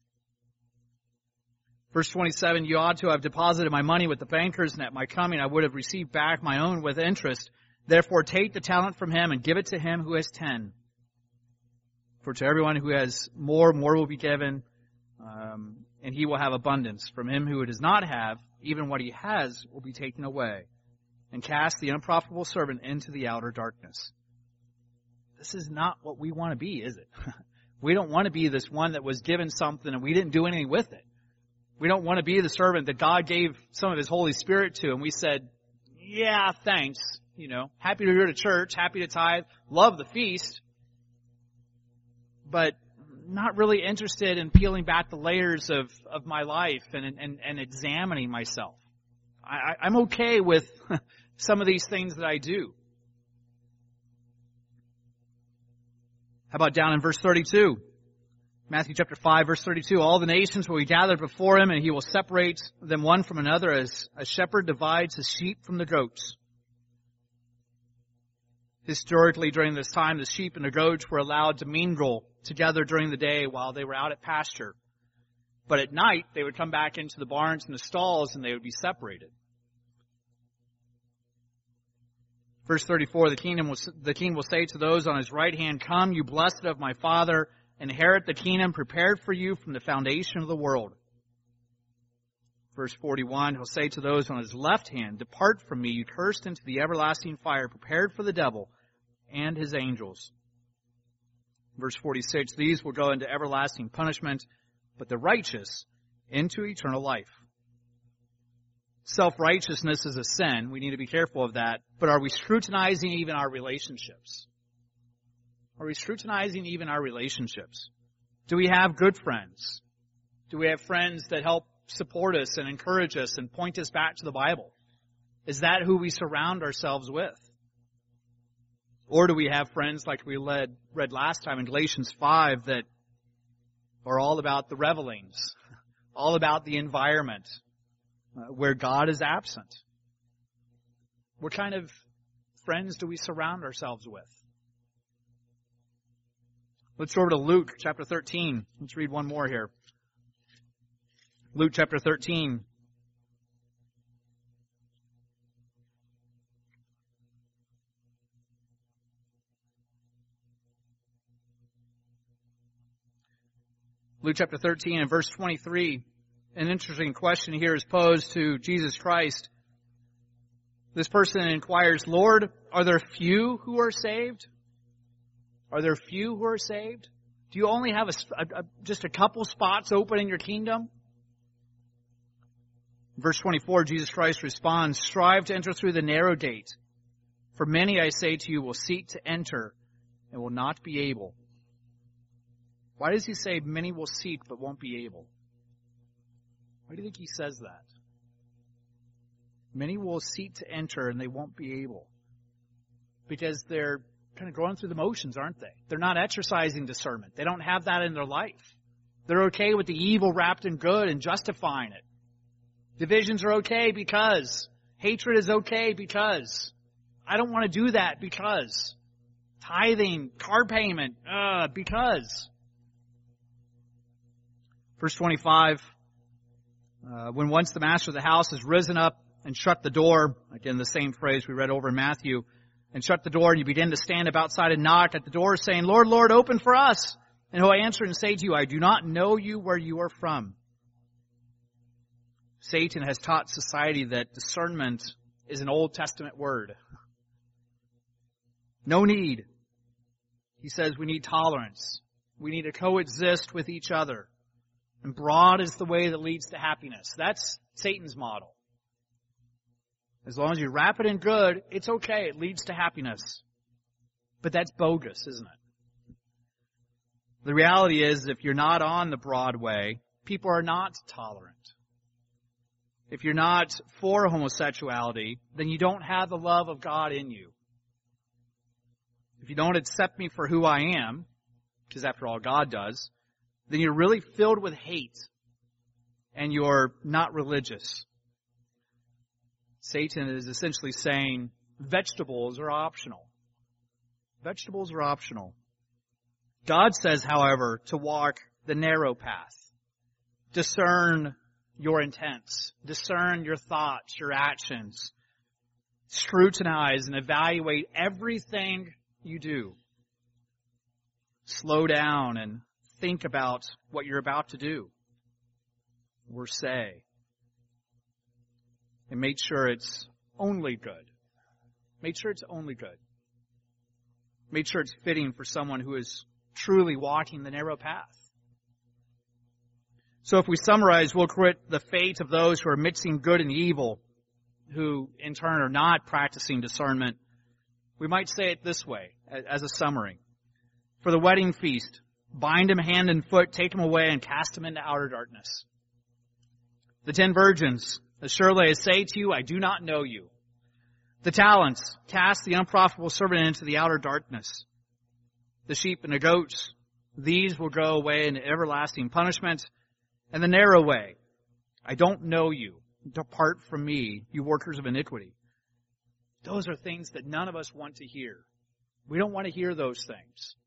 Verse twenty-seven, you ought to have deposited my money with the bankers, and at my coming I would have received back my own with interest. Therefore take the talent from him and give it to him who has ten. For to everyone who has more, more will be given, um, and he will have abundance. From him who does not have, even what he has will be taken away. And cast the unprofitable servant into the outer darkness. This is not what we want to be, is it? We don't want to be this one that was given something and we didn't do anything with it. We don't want to be the servant that God gave some of His Holy Spirit to, and we said, yeah, thanks. You know, happy to go to church, happy to tithe, love the feast, but not really interested in peeling back the layers of, of my life and, and, and examining myself. I, I'm okay with some of these things that I do. How about down in verse thirty-two? Matthew chapter five, verse thirty-two. All the nations will be gathered before him, and he will separate them one from another as a shepherd divides his sheep from the goats. Historically, during this time, the sheep and the goats were allowed to mingle together during the day while they were out at pasture. But at night, they would come back into the barns and the stalls, and they would be separated. Verse thirty-four, the kingdom will, the king will say to those on his right hand, come, you blessed of my Father, inherit the kingdom prepared for you from the foundation of the world. Verse forty-one, he'll say to those on his left hand, depart from me, you cursed, into the everlasting fire prepared for the devil and his angels. Verse forty-six, these will go into everlasting punishment, but the righteous into eternal life. Self-righteousness is a sin. We need to be careful of that. But are we scrutinizing even our relationships? Are we scrutinizing even our relationships? Do we have good friends? Do we have friends that help support us and encourage us and point us back to the Bible? Is that who we surround ourselves with? Or do we have friends like we read, read last time in Galatians five that are all about the revelings, all about the environment uh, where God is absent? What kind of friends do we surround ourselves with? Let's go over to Luke chapter thirteen. Let's read one more here. Luke chapter thirteen. Luke chapter thirteen and verse twenty-three. An interesting question here is posed to Jesus Christ. This person inquires, Lord, are there few who are saved? Are there few who are saved? Do you only have a, a, a, just a couple spots open in your kingdom? Verse twenty-four, Jesus Christ responds, strive to enter through the narrow gate. For many, I say to you, will seek to enter and will not be able. Why does he say many will seek but won't be able? Why do you think he says that? Many will seek to enter and they won't be able. Because they're kind of going through the motions, aren't they? They're not exercising discernment. They don't have that in their life. They're okay with the evil wrapped in good and justifying it. Divisions are okay because. Hatred is okay because. I don't want to do that because. Tithing, car payment, uh, because. Verse twenty-five, uh, when once the master of the house has risen up and shut the door, again the same phrase we read over in Matthew, and shut the door, and you begin to stand up outside and knock at the door, saying, Lord, Lord, open for us. And he'll answer and say to you, I do not know you where you are from. Satan has taught society that discernment is an Old Testament word. No need. He says we need tolerance. We need to coexist with each other. And broad is the way that leads to happiness. That's Satan's model. As long as you wrap it in good, it's okay. It leads to happiness. But that's bogus, isn't it? The reality is, if you're not on the broad way, people are not tolerant. If you're not for homosexuality, then you don't have the love of God in you. If you don't accept me for who I am, because after all God does, then you're really filled with hate and you're not religious. Satan is essentially saying vegetables are optional. Vegetables are optional. God says, however, to walk the narrow path. Discern your intents. Discern your thoughts, your actions. Scrutinize and evaluate everything you do. Slow down and think about what you're about to do or say. And make sure it's only good. Make sure it's only good. Make sure it's fitting for someone who is truly walking the narrow path. So if we summarize, we'll quit the fate of those who are mixing good and evil, who in turn are not practicing discernment. We might say it this way, as a summary. For the wedding feast, bind him hand and foot, take him away, and cast him into outer darkness. The ten virgins, as surely I say to you, I do not know you. The talents, cast the unprofitable servant into the outer darkness. The sheep and the goats, these will go away in everlasting punishment. And the narrow way, I don't know you. Depart from me, you workers of iniquity. Those are things that none of us want to hear. We don't want to hear those things.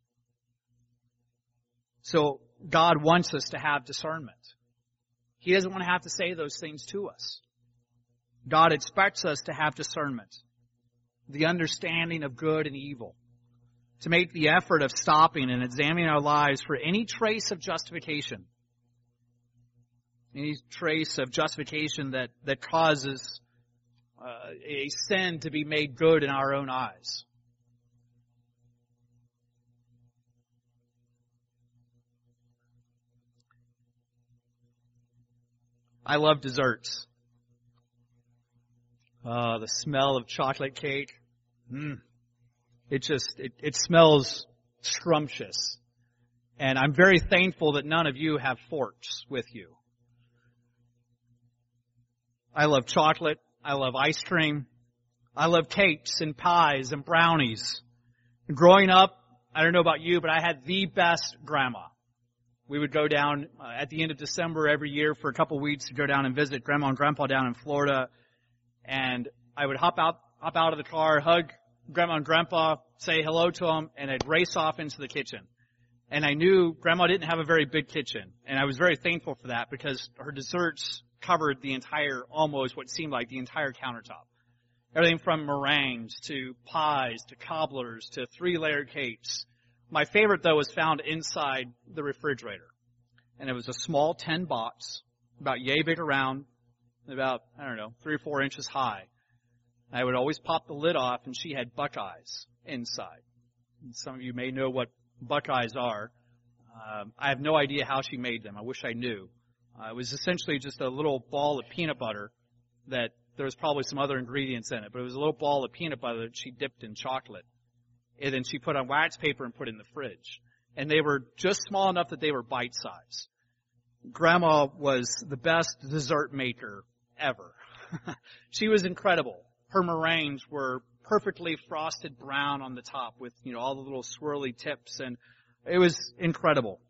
So God wants us to have discernment. He doesn't want to have to say those things to us. God expects us to have discernment, the understanding of good and evil, to make the effort of stopping and examining our lives for any trace of justification, any trace of justification that, that causes uh, a sin to be made good in our own eyes. I love desserts. Uh, the smell of chocolate cake. Mm. It just, it, it smells scrumptious. And I'm very thankful that none of you have forks with you. I love chocolate. I love ice cream. I love cakes and pies and brownies. And growing up, I don't know about you, but I had the best grandma. We would go down uh, at the end of December every year for a couple of weeks to go down and visit Grandma and Grandpa down in Florida. And I would hop out, hop out of the car, hug Grandma and Grandpa, say hello to them, and I'd race off into the kitchen. And I knew Grandma didn't have a very big kitchen. And I was very thankful for that because her desserts covered the entire, almost what seemed like the entire countertop. Everything from meringues to pies to cobblers to three-layered cakes. My favorite, though, was found inside the refrigerator. And it was a small tin box, about yay big around, about, I don't know, three or four inches high. I would always pop the lid off, and she had Buckeyes inside. And some of you may know what Buckeyes are. Um, I have no idea how she made them. I wish I knew. Uh, it was essentially just a little ball of peanut butter that there was probably some other ingredients in it, but it was a little ball of peanut butter that she dipped in chocolate. And then she put on wax paper and put in the fridge. And they were just small enough that they were bite-sized. Grandma was the best dessert maker ever. She was incredible. Her meringues were perfectly frosted brown on the top with, you know, all the little swirly tips, and it was incredible.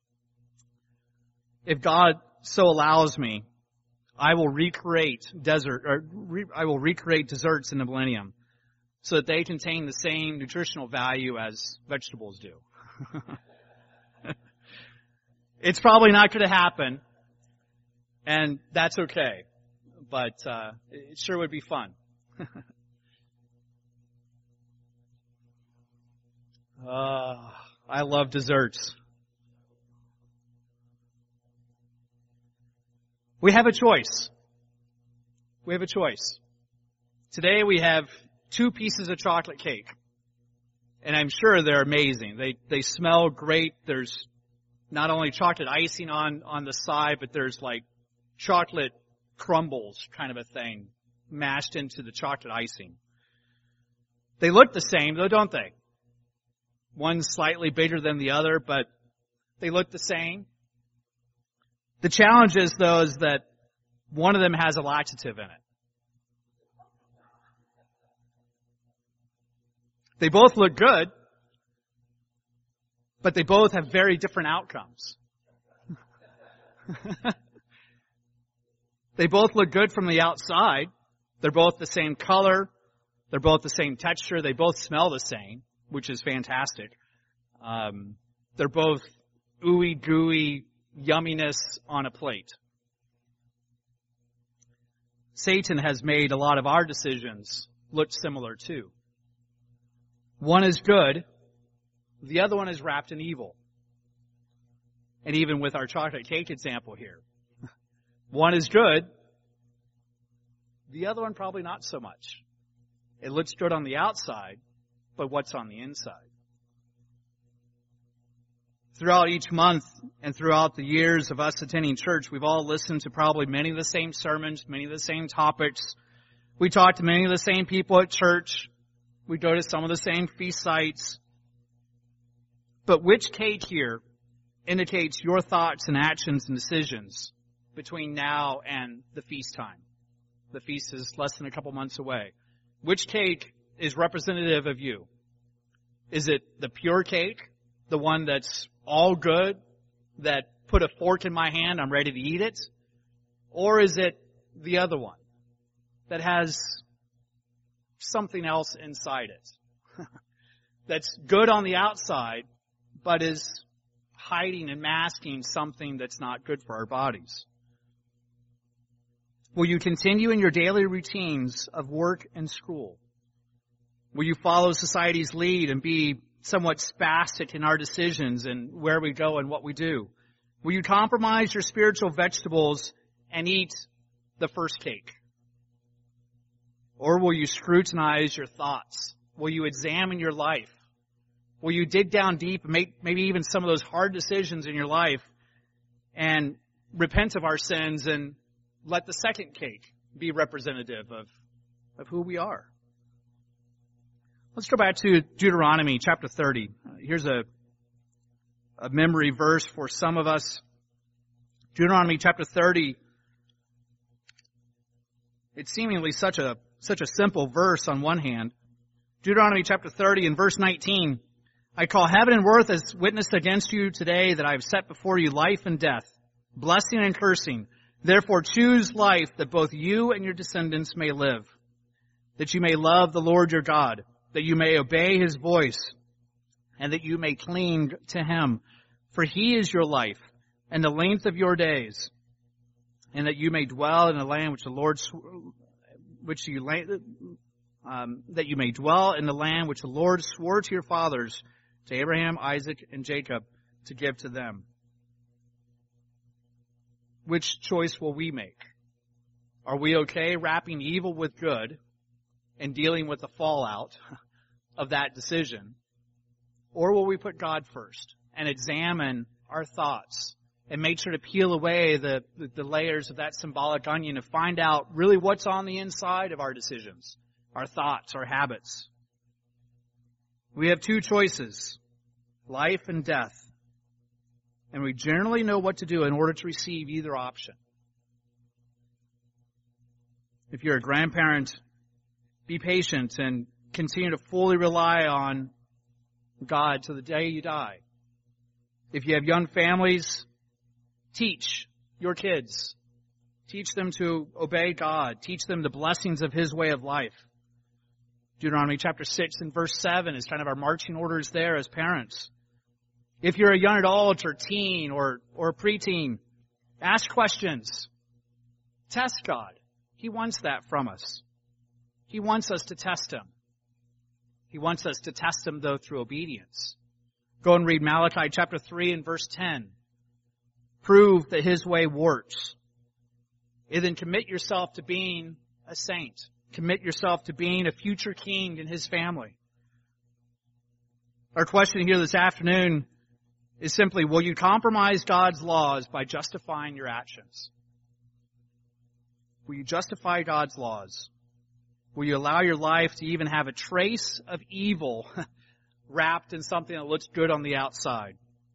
If God so allows me, I will recreate desert, or re, I will recreate desserts in the millennium so that they contain the same nutritional value as vegetables do. It's probably not going to happen, and that's okay. But uh, it sure would be fun. uh, I love desserts. We have a choice. We have a choice. Today we have two pieces of chocolate cake. And I'm sure they're amazing. They they smell great. There's not only chocolate icing on, on the side, but there's like chocolate crumbles kind of a thing mashed into the chocolate icing. They look the same though, don't they? One's slightly bigger than the other, but they look the same. The challenge is, though, is that one of them has a laxative in it. They both look good, but they both have very different outcomes. They both look good from the outside. They're both the same color. They're both the same texture. They both smell the same, which is fantastic. Um, they're both ooey gooey yumminess on a plate. Satan has made a lot of our decisions look similar too. One is good, the other one is wrapped in evil. And even with our chocolate cake example here, one is good, the other one probably not so much. It looks good on the outside, but what's on the inside? Throughout each month and throughout the years of us attending church, we've all listened to probably many of the same sermons, many of the same topics. We talk to many of the same people at church. We go to some of the same feast sites. But which cake here indicates your thoughts and actions and decisions between now and the feast time? The feast is less than a couple months away. Which cake is representative of you? Is it the pure cake? The one that's all good, that put a fork in my hand, I'm ready to eat it? Or is it the other one that has something else inside it? That's good on the outside, but is hiding and masking something that's not good for our bodies. Will you continue in your daily routines of work and school? Will you follow society's lead and be somewhat spastic in our decisions and where we go and what we do? Will you compromise your spiritual vegetables and eat the first cake? Or will you scrutinize your thoughts? Will you examine your life? Will you dig down deep and make maybe even some of those hard decisions in your life and repent of our sins and let the second cake be representative of, of who we are? Let's go back to Deuteronomy chapter thirty. Here's a, a memory verse for some of us. Deuteronomy chapter thirty. It's seemingly such a such a simple verse on one hand. Deuteronomy chapter thirty and verse nineteen. I call heaven and earth as witness against you today that I have set before you life and death, blessing and cursing. Therefore choose life that both you and your descendants may live, that you may love the Lord your God, that you may obey his voice, and that you may cling to him. For he is your life, and the length of your days, and that you may dwell in the land which the Lord, which you, um, that you may dwell in the land which the Lord swore to your fathers, to Abraham, Isaac, and Jacob, to give to them. Which choice will we make? Are we okay wrapping evil with good and dealing with the fallout of that decision? Or will we put God first and examine our thoughts and make sure to peel away the, the, the layers of that symbolic onion to find out really what's on the inside of our decisions, our thoughts, our habits. We have two choices, life and death. And we generally know what to do in order to receive either option. If you're a grandparent, be patient and continue to fully rely on God till the day you die. If you have young families, teach your kids. Teach them to obey God. Teach them the blessings of His way of life. Deuteronomy chapter six and verse seven is kind of our marching orders there as parents. If you're a young adult or teen or, or preteen, ask questions. Test God. He wants that from us. He wants us to test Him. He wants us to test Him, though, through obedience. Go and read Malachi chapter three and verse ten. Prove that His way works. And then commit yourself to being a saint. Commit yourself to being a future king in His family. Our question here this afternoon is simply, will you compromise God's laws by justifying your actions? Will you justify God's laws? Will you allow your life to even have a trace of evil wrapped in something that looks good on the outside?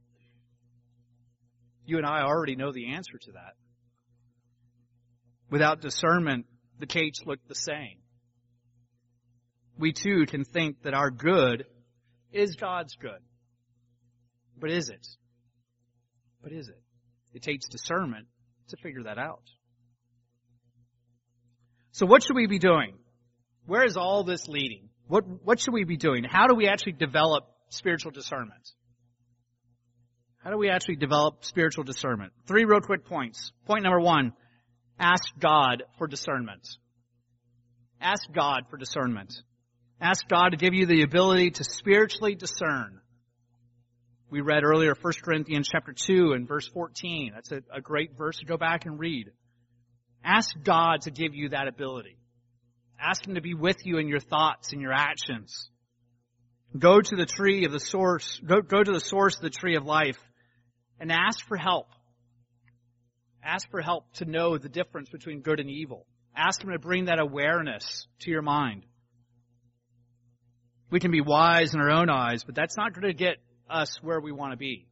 You and I already know the answer to that. Without discernment, the cakes look the same. We too can think that our good is God's good. But is it? But is it? It takes discernment to figure that out. So what should we be doing? Where is all this leading? What, what should we be doing? How do we actually develop spiritual discernment? How do we actually develop spiritual discernment? Three real quick points. Point number one, ask God for discernment. Ask God for discernment. Ask God to give you the ability to spiritually discern. We read earlier First Corinthians chapter two and verse fourteen. That's a, a great verse to go back and read. Ask God to give you that ability. Ask Him to be with you in your thoughts and your actions. Go to the tree of the source, go, go to the source of the tree of life and ask for help. Ask for help to know the difference between good and evil. Ask Him to bring that awareness to your mind. We can be wise in our own eyes, but that's not going to get us where we want to be.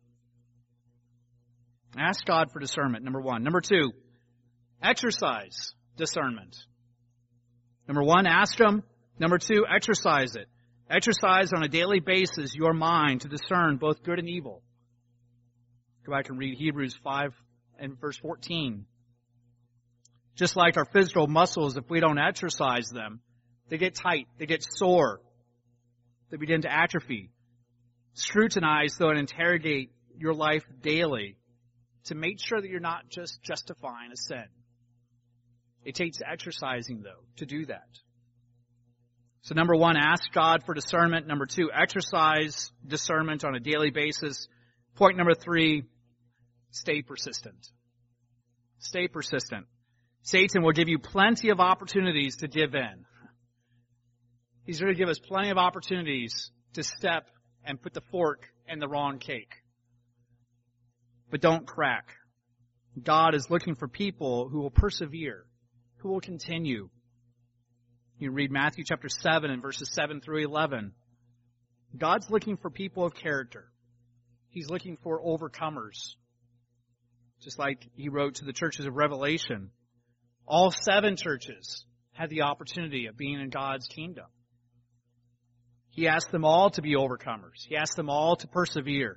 Ask God for discernment, number one. Number two, exercise discernment. Number one, ask Him. Number two, exercise it. Exercise on a daily basis your mind to discern both good and evil. Go back and read Hebrews five and verse fourteen. Just like our physical muscles, if we don't exercise them, they get tight, they get sore, they begin to atrophy. Scrutinize, though, and interrogate your life daily to make sure that you're not just justifying a sin. It takes exercising, though, to do that. So number one, ask God for discernment. Number two, exercise discernment on a daily basis. Point number three, stay persistent. Stay persistent. Satan will give you plenty of opportunities to give in. He's going to give us plenty of opportunities to step and put the fork in the wrong cake. But don't crack. God is looking for people who will persevere, who will continue. You read Matthew chapter seven and verses seven through eleven. God's looking for people of character. He's looking for overcomers. Just like He wrote to the churches of Revelation. All seven churches had the opportunity of being in God's kingdom. He asked them all to be overcomers. He asked them all to persevere.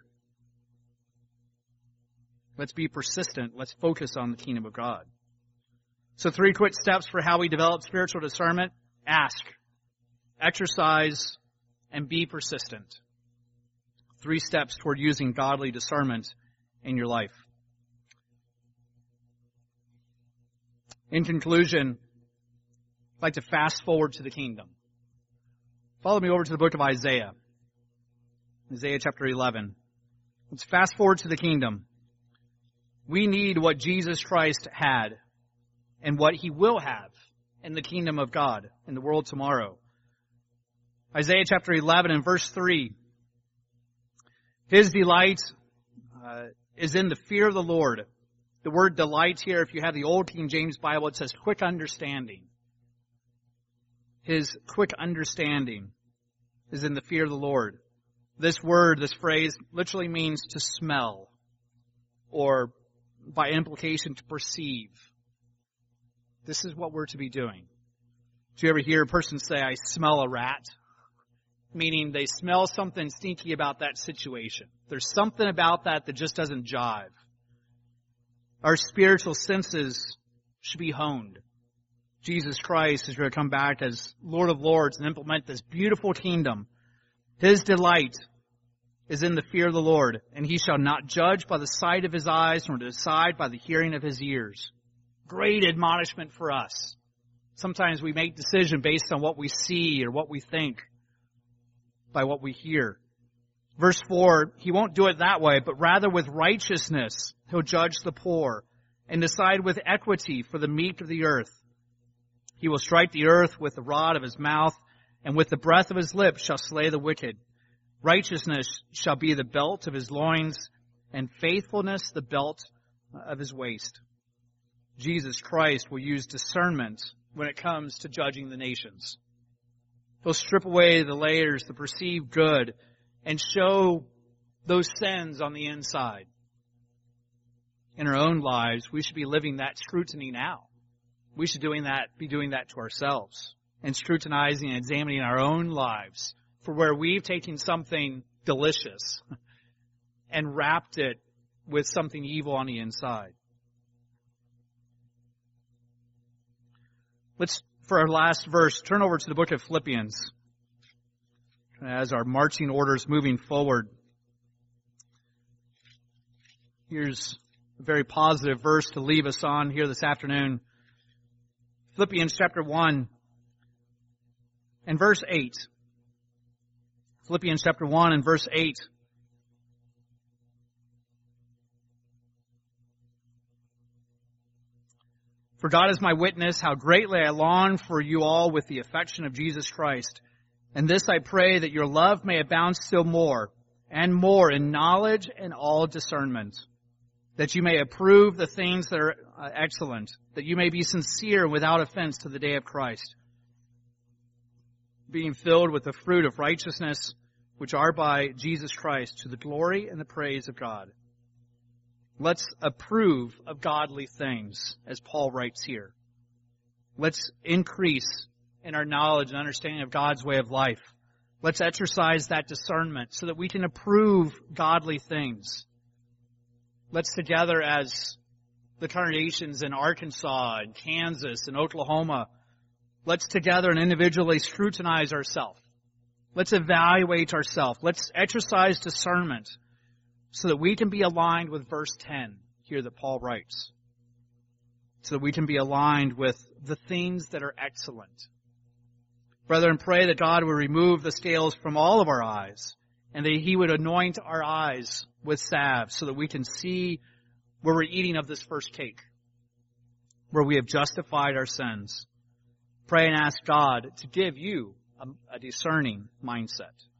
Let's be persistent. Let's focus on the kingdom of God. So three quick steps for how we develop spiritual discernment. Ask, exercise, and be persistent. Three steps toward using godly discernment in your life. In conclusion, I'd like to fast forward to the kingdom. Follow me over to the book of Isaiah. Isaiah chapter eleven. Let's fast forward to the kingdom. We need what Jesus Christ had and what He will have in the kingdom of God in the world tomorrow. Isaiah chapter eleven and verse three. His delight uh, is in the fear of the Lord. The word delight here, if you have the Old King James Bible, it says quick understanding. His quick understanding is in the fear of the Lord. This word, this phrase, literally means to smell, or by implication to perceive. This is what we're to be doing. Do you ever hear a person say, I smell a rat? Meaning they smell something stinky about that situation. There's something about that that just doesn't jive. Our spiritual senses should be honed. Jesus Christ is going to come back as Lord of Lords and implement this beautiful kingdom. His delight is in the fear of the Lord, and he shall not judge by the sight of his eyes, nor decide by the hearing of his ears. Great admonishment for us. Sometimes we make decisions based on what we see or what we think, by what we hear. Verse four, he won't do it that way, but rather with righteousness he'll judge the poor, and decide with equity for the meek of the earth. He will strike the earth with the rod of his mouth, and with the breath of his lips shall slay the wicked. Righteousness shall be the belt of his loins, and faithfulness the belt of his waist. Jesus Christ will use discernment when it comes to judging the nations. He'll strip away the layers, the perceived good, and show those sins on the inside. In our own lives, we should be living that scrutiny now. We should doing that, be doing that to ourselves, and scrutinizing and examining our own lives for where we've taken something delicious and wrapped it with something evil on the inside. Let's, for our last verse, turn over to the book of Philippians as our marching orders moving forward. Here's a very positive verse to leave us on here this afternoon. Philippians chapter one and verse eight. Philippians chapter one and verse eight. For God is my witness, how greatly I long for you all with the affection of Jesus Christ. And this I pray, that your love may abound still more and more in knowledge and all discernment, that you may approve the things that are uh, excellent, that you may be sincere without offense to the day of Christ, being filled with the fruit of righteousness, which are by Jesus Christ, to the glory and the praise of God. Let's approve of godly things, as Paul writes here. Let's increase in our knowledge and understanding of God's way of life. Let's exercise that discernment so that we can approve godly things. Let's together, as the congregations in Arkansas and Kansas and Oklahoma, let's together and individually scrutinize ourselves. Let's evaluate ourselves. Let's exercise discernment so that we can be aligned with verse ten here that Paul writes. So that we can be aligned with the things that are excellent. Brethren, pray that God would remove the scales from all of our eyes, and that He would anoint our eyes with salve so that we can see where we're eating of this first cake, where we have justified our sins. Pray and ask God to give you a, a discerning mindset.